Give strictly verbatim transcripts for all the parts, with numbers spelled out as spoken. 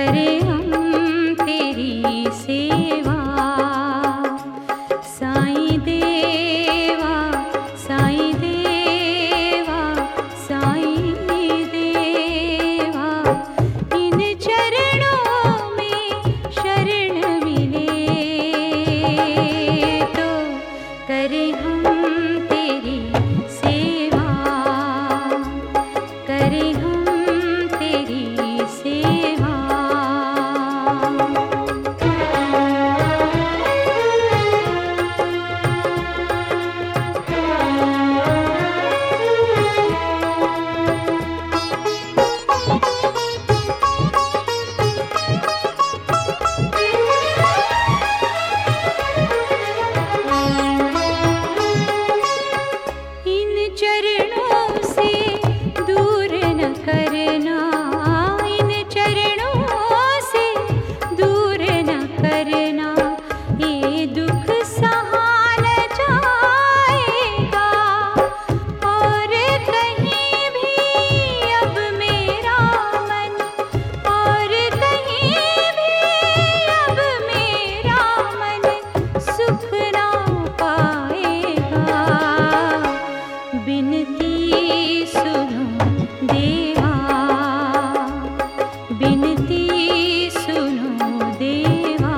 करें हम तेरी सेवा। साईं देवा, साईं देवा, साईं देवा, इन चरणों में शरण मिले तो करें हम तेरी सेवा, करें हम तेरी सेवा। इन चरणों से दूर न करना, इन चरणों से दूर न करना, ये दुख सहा न जाएगा और कहीं भी अब मेरा मन, और कहीं भी अब मेरा मन सुख ना पाएगा। बिनती सुनो देवा, बिनती सुनो देवा।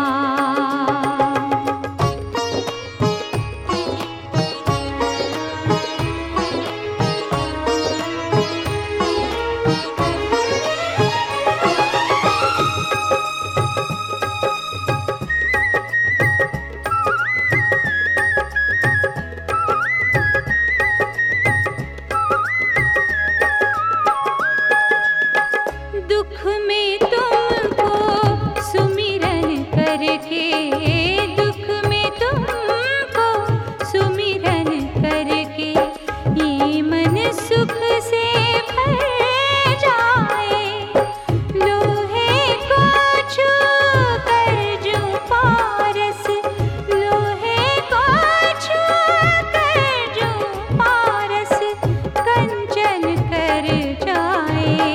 दुख में तुमको सुमिरन करके, दुख में तुमको सुमिरन करके, ये मन सुख से भर जाए। लोहे को छू कर जो पारस, लोहे को छू कर जो पारस कंचन कर जाए।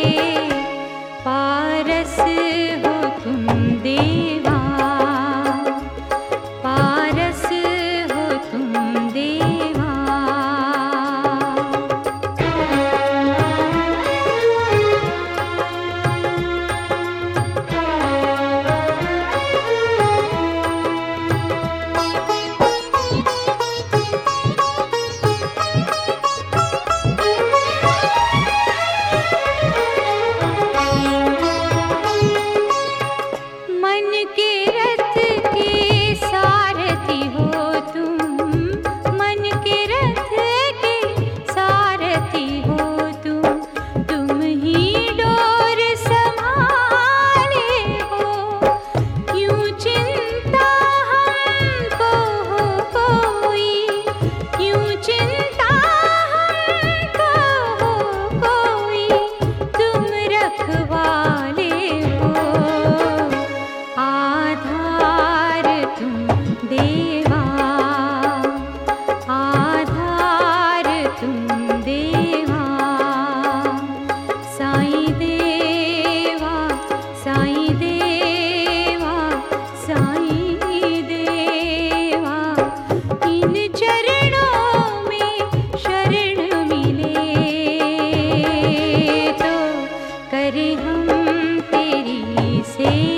पारस हो तुम देवा, पारस हो तुम देवा। मन के रथ के सारथी हो तुम, मन के रथ के सारथी हो तुम, तुम ही डोर संभाले हो। क्यों चिंता हमको हो कोई, क्यों चिंता हमको हो कोई, तुम रखवाले हो। आधार तुम देवा, आधार तुम देवा। साईं देवा, साईं देवा, साईं देवा, इन चरणों में शरण मिले तो करें हम तेरी सेवा।